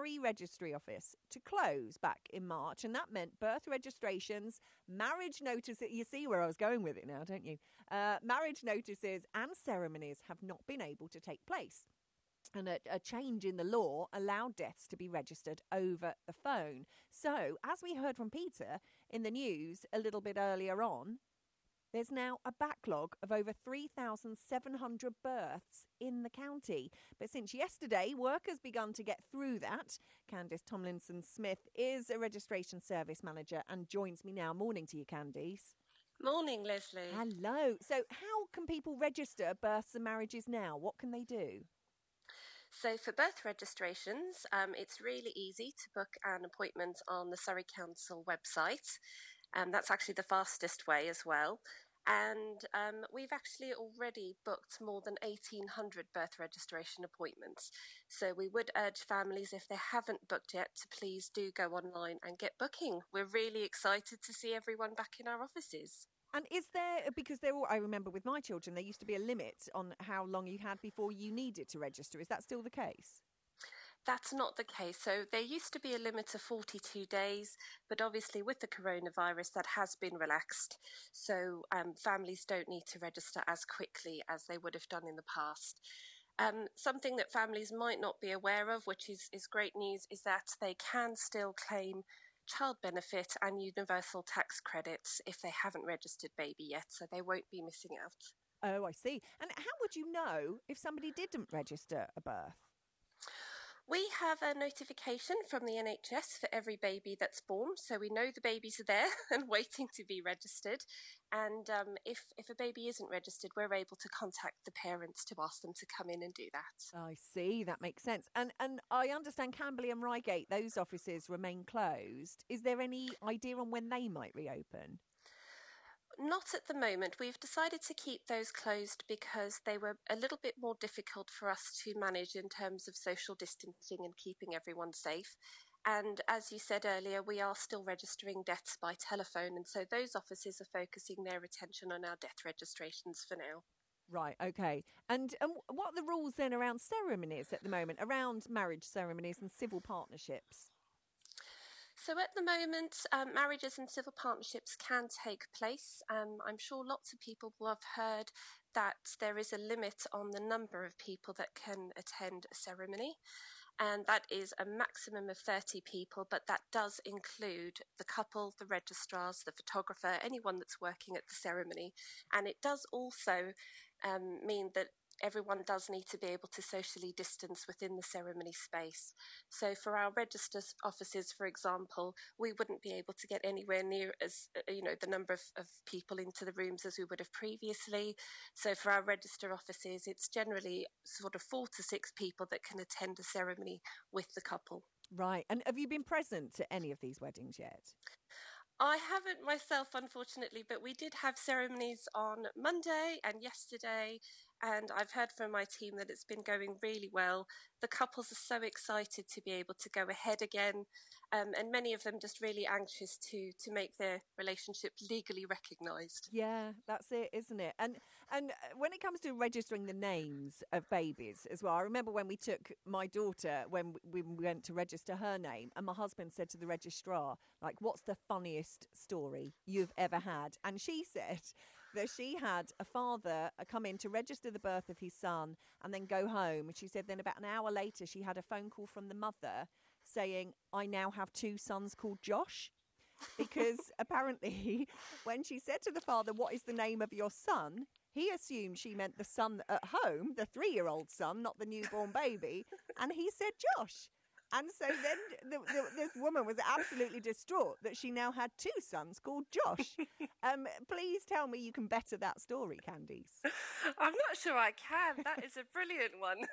Surrey Registry Office to close back in March, and that meant birth registrations, marriage notices. You see where I was going with it now, don't you? Marriage notices and ceremonies have not been able to take place. And a change in the law allowed deaths to be registered over the phone. So, as we heard from Peter in the news a little bit earlier on, there's now a backlog of over 3,700 births in the county. But since yesterday, work has begun to get through that. Candice Tomlinson-Smith is a registration service manager and joins me now. Morning to you, Candice. Morning, Leslie. Hello. So how can people register births and marriages now? What can they do? So for birth registrations, it's really easy to book an appointment on the Surrey Council website. That's actually the fastest way as well. And we've actually already booked more than 1,800 birth registration appointments. So we would urge families, if they haven't booked yet, to please do go online and get booking. We're really excited to see everyone back in our offices. And is there, because I remember with my children, there used to be a limit on how long you had before you needed to register. Is that still the case? That's not the case. So there used to be a limit of 42 days, but obviously with the coronavirus, that has been relaxed. So families don't need to register as quickly as they would have done in the past. Something that families might not be aware of, which is great news, is that they can still claim child benefit and universal tax credits if they haven't registered baby yet, so they won't be missing out. Oh, I see. And how would you know if somebody didn't register a birth? We have a notification from the NHS for every baby that's born, so we know the babies are there and waiting to be registered. And if a baby isn't registered, we're able to contact the parents to ask them to come in and do that. I see, that makes sense. And I understand Camberley and Reigate, those offices remain closed. Is there any idea on when they might reopen? Not at the moment. We've decided to keep those closed because they were a little bit more difficult for us to manage in terms of social distancing and keeping everyone safe. And as you said earlier, we are still registering deaths by telephone. And so those offices are focusing their attention on our death registrations for now. Right, OK. And what are the rules then around ceremonies at the moment, around marriage ceremonies and civil partnerships? So at the moment, marriages and civil partnerships can take place. I'm sure lots of people will have heard that there is a limit on the number of people that can attend a ceremony. And that is a maximum of 30 people, but that does include the couple, the registrars, the photographer, anyone that's working at the ceremony. And it does also mean that everyone does need to be able to socially distance within the ceremony space. So for our register offices, for example, we wouldn't be able to get anywhere near as, the number of people into the rooms as we would have previously. So for our register offices, it's generally sort of 4 to 6 people that can attend a ceremony with the couple. Right. And have you been present at any of these weddings yet? I haven't myself, unfortunately, but we did have ceremonies on Monday and yesterday, and I've heard from my team that it's been going really well. The couples are so excited to be able to go ahead again, and many of them just really anxious to make their relationship legally recognised. Yeah, that's it, isn't it? And when it comes to registering the names of babies as well, I remember when we took my daughter, when we went to register her name, and my husband said to the registrar, like, what's the funniest story you've ever had? And she said that she had a father come in to register the birth of his son and then go home. And she said then about an hour later, she had a phone call from the mother saying, I now have 2 sons called Josh. Because apparently when she said to the father, what is the name of your son? He assumed she meant the son at home, the 3-year-old son, not the newborn baby. And he said Josh. And so then this woman was absolutely distraught that she now had 2 sons called Josh. Please tell me you can better that story, Candice. I'm not sure I can. That is a brilliant one.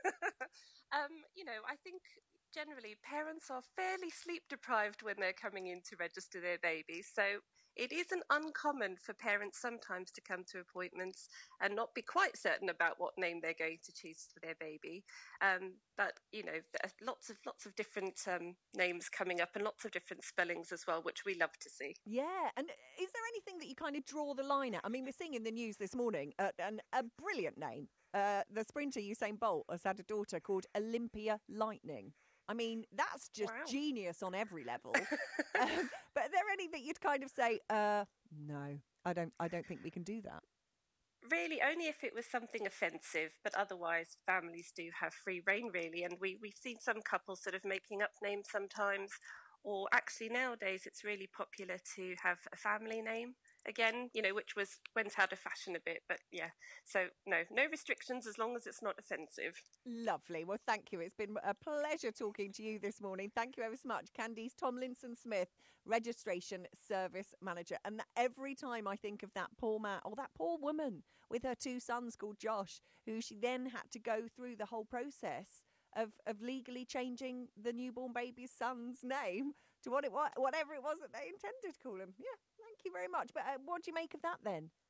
I think generally parents are fairly sleep deprived when they're coming in to register their babies. So it isn't uncommon for parents sometimes to come to appointments and not be quite certain about what name they're going to choose for their baby. But lots of different names coming up and lots of different spellings as well, which we love to see. Yeah. And is there anything that you kind of draw the line at? I mean, we're seeing in the news this morning a brilliant name. The sprinter Usain Bolt has had a daughter called Olympia Lightning. I mean, that's just Wow. genius on every level. But are there any that you'd kind of say, no, I don't think we can do that? Really, only if it was something offensive, but otherwise, families do have free reign, really. And we've seen some couples sort of making up names sometimes, or actually nowadays it's really popular to have a family name again, which went out of fashion a bit. But yeah, so no restrictions as long as it's not offensive. Lovely. Well, thank you. It's been a pleasure talking to you this morning. Thank you ever so much. Candice Tomlinson Smith, Registration Service Manager. And every time I think of that poor man or that poor woman with her two sons called Josh, who she then had to go through the whole process of legally changing the newborn baby's son's name to whatever it was that they intended to call him. Yeah, thank you very much. But what do you make of that then?